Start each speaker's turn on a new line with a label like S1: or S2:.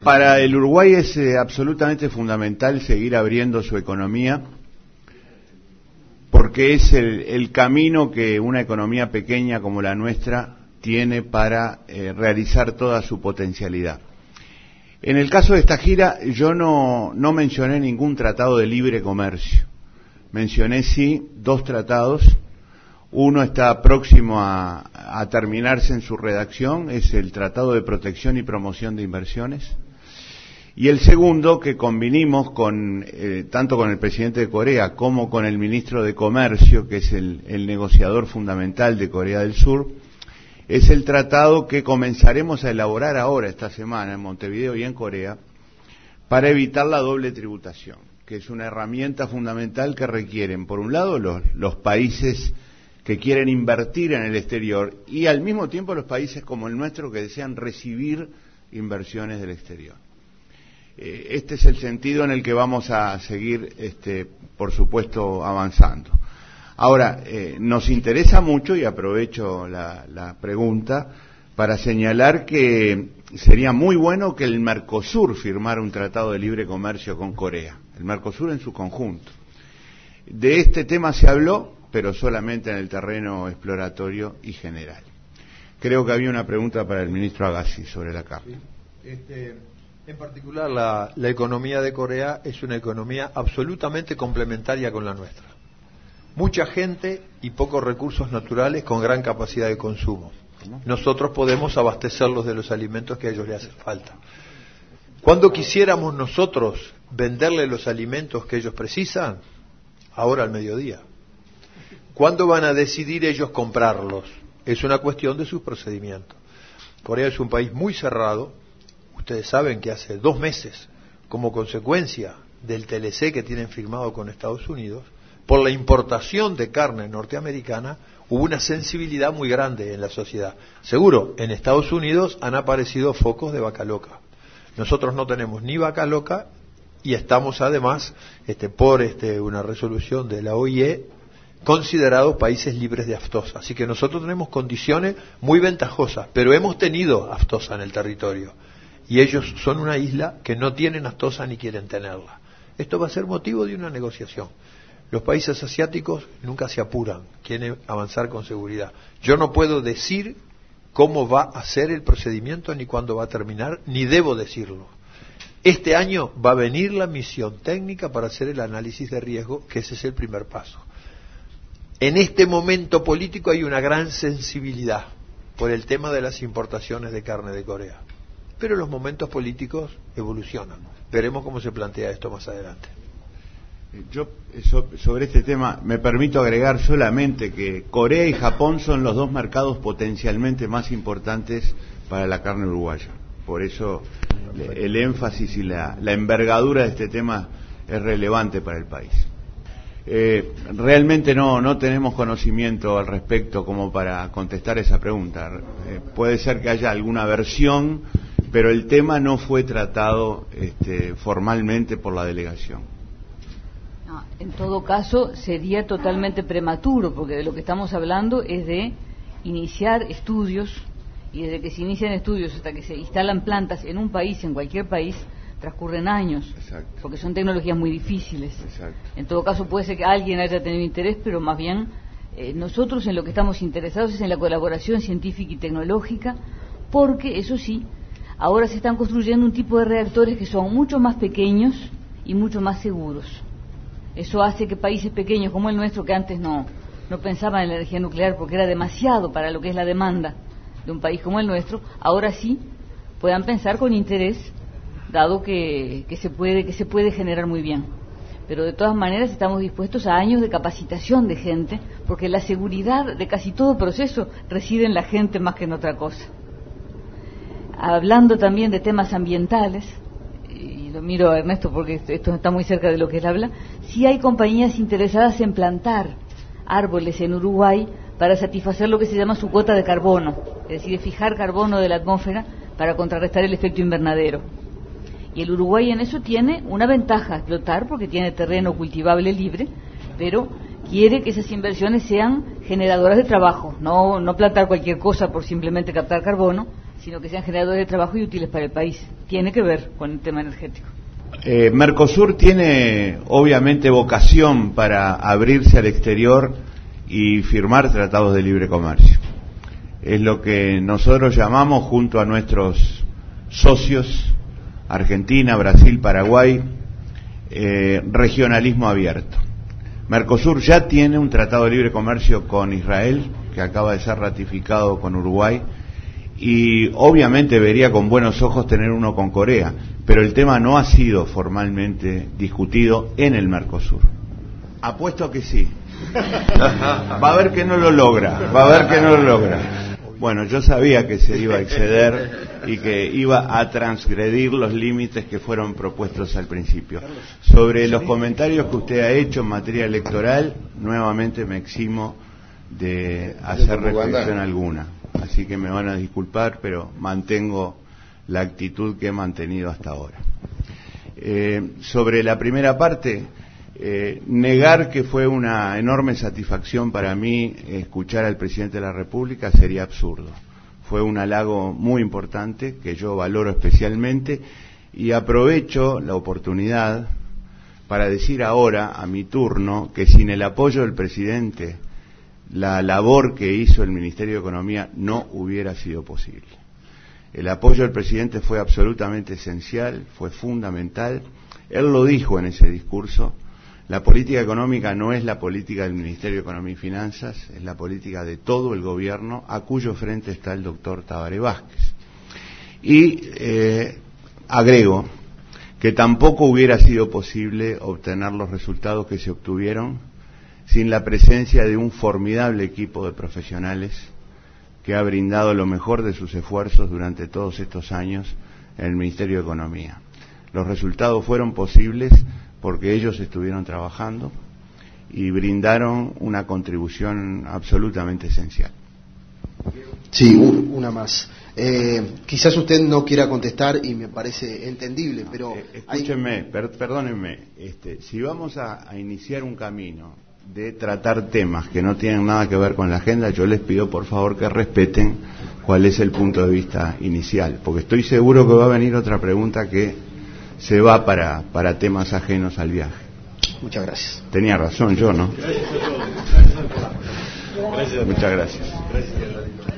S1: Para el Uruguay es absolutamente fundamental seguir abriendo su economía, porque es el camino que una economía pequeña como la nuestra tiene para realizar toda su potencialidad. En el caso de esta gira, yo no mencioné ningún tratado de libre comercio. Mencioné sí 2 tratados. Uno está próximo a terminarse en su redacción, es el Tratado de Protección y Promoción de Inversiones. Y el segundo, que convinimos tanto con el presidente de Corea como con el ministro de Comercio, que es el negociador fundamental de Corea del Sur, es el tratado que comenzaremos a elaborar ahora, esta semana, en Montevideo y en Corea, para evitar la doble tributación, que es una herramienta fundamental que requieren, por un lado, los países que quieren invertir en el exterior y al mismo tiempo los países como el nuestro que desean recibir inversiones del exterior. Este es el sentido en el que vamos a seguir, por supuesto, avanzando. Ahora, nos interesa mucho, y aprovecho la pregunta, para señalar que sería muy bueno que el Mercosur firmara un tratado de libre comercio con Corea, el Mercosur en su conjunto. De este tema se habló, pero solamente en el terreno exploratorio y general. Creo que había una pregunta para el ministro Agassi sobre la carne.
S2: Sí. En particular, la economía de Corea es una economía absolutamente complementaria con la nuestra. Mucha gente y pocos recursos naturales con gran capacidad de consumo. Nosotros podemos abastecerlos de los alimentos que a ellos les hacen falta. Cuando quisiéramos nosotros venderle los alimentos que ellos precisan, ahora al mediodía. ¿Cuándo van a decidir ellos comprarlos? Es una cuestión de sus procedimientos. Corea es un país muy cerrado. Ustedes saben que hace 2 meses, como consecuencia del TLC que tienen firmado con Estados Unidos, por la importación de carne norteamericana, hubo una sensibilidad muy grande en la sociedad. Seguro, en Estados Unidos han aparecido focos de vaca loca. Nosotros no tenemos ni vaca loca y estamos además, por una resolución de la OIE, considerados países libres de aftosa. Así que nosotros tenemos condiciones muy ventajosas, pero hemos tenido aftosa en el territorio. Y ellos son una isla que no tienen aftosa ni quieren tenerla. Esto va a ser motivo de una negociación. Los países asiáticos nunca se apuran, quieren avanzar con seguridad. Yo no puedo decir cómo va a ser el procedimiento, ni cuándo va a terminar, ni debo decirlo. Este año va a venir la misión técnica para hacer el análisis de riesgo, que ese es el primer paso. En este momento político hay una gran sensibilidad por el tema de las importaciones de carne de Corea. Pero los momentos políticos evolucionan. Veremos cómo se plantea esto más adelante.
S1: Yo sobre este tema me permito agregar solamente que Corea y Japón son los 2 mercados potencialmente más importantes para la carne uruguaya. Por eso el énfasis y la envergadura de este tema es relevante para el país. Realmente no tenemos conocimiento al respecto como para contestar esa pregunta. Puede ser que haya alguna versión, pero el tema no fue tratado formalmente por la delegación.
S3: No, en todo caso sería totalmente prematuro, porque de lo que estamos hablando es de iniciar estudios, y desde que se inician estudios hasta que se instalan plantas en un país, en cualquier país, transcurren años. Exacto. Porque son tecnologías muy difíciles. Exacto. En todo caso puede ser que alguien haya tenido interés, pero más bien nosotros en lo que estamos interesados es en la colaboración científica y tecnológica, porque eso sí, ahora se están construyendo un tipo de reactores que son mucho más pequeños y mucho más seguros. Eso hace que países pequeños como el nuestro, que antes no pensaban en la energía nuclear porque era demasiado para lo que es la demanda de un país como el nuestro, ahora sí puedan pensar con interés, dado que se puede generar muy bien. Pero de todas maneras estamos dispuestos a años de capacitación de gente, porque la seguridad de casi todo proceso reside en la gente más que en otra cosa. Hablando también de temas ambientales, y lo miro a Ernesto porque esto está muy cerca de lo que él habla, sí hay compañías interesadas en plantar árboles en Uruguay para satisfacer lo que se llama su cuota de carbono, es decir, fijar carbono de la atmósfera para contrarrestar el efecto invernadero. Y el Uruguay en eso tiene una ventaja a explotar porque tiene terreno cultivable libre, pero quiere que esas inversiones sean generadoras de trabajo, no plantar cualquier cosa por simplemente captar carbono, sino que sean generadores de trabajo y útiles para el país. Tiene que ver con el tema energético.
S1: Mercosur tiene obviamente vocación para abrirse al exterior y firmar tratados de libre comercio. Es lo que nosotros llamamos, junto a nuestros socios, Argentina, Brasil, Paraguay, regionalismo abierto. Mercosur ya tiene un tratado de libre comercio con Israel, que acaba de ser ratificado con Uruguay, y obviamente vería con buenos ojos tener uno con Corea, pero el tema no ha sido formalmente discutido en el Mercosur. Apuesto a que sí. Va a ver que no lo logra, Bueno, yo sabía que se iba a exceder y que iba a transgredir los límites que fueron propuestos al principio. Sobre los comentarios que usted ha hecho en materia electoral, nuevamente me eximo de hacer reflexión alguna. Así que me van a disculpar, pero mantengo la actitud que he mantenido hasta ahora. Sobre la primera parte, negar que fue una enorme satisfacción para mí escuchar al presidente de la República sería absurdo. Fue un halago muy importante que yo valoro especialmente y aprovecho la oportunidad para decir ahora, a mi turno, que sin el apoyo del presidente, la labor que hizo el Ministerio de Economía no hubiera sido posible. El apoyo del presidente fue absolutamente esencial, fue fundamental. Él lo dijo en ese discurso. La política económica no es la política del Ministerio de Economía y Finanzas, es la política de todo el gobierno, a cuyo frente está el doctor Tabaré Vázquez. Y agrego que tampoco hubiera sido posible obtener los resultados que se obtuvieron sin la presencia de un formidable equipo de profesionales que ha brindado lo mejor de sus esfuerzos durante todos estos años en el Ministerio de Economía. Los resultados fueron posibles porque ellos estuvieron trabajando y brindaron una contribución absolutamente esencial.
S4: Sí, una más. Quizás usted no quiera contestar y me parece entendible, pero...
S1: escúchenme, perdónenme, si vamos a iniciar un camino de tratar temas que no tienen nada que ver con la agenda, yo les pido por favor que respeten cuál es el punto de vista inicial, porque estoy seguro que va a venir otra pregunta que se va para temas ajenos al viaje.
S4: Muchas gracias.
S1: Tenía razón yo, ¿no? Muchas gracias.